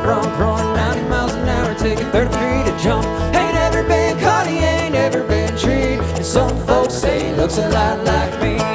run 90 miles an hour, taking 33 to jump. Ain't never been caught, he ain't never been treed. And some folks say he looks a lot like me.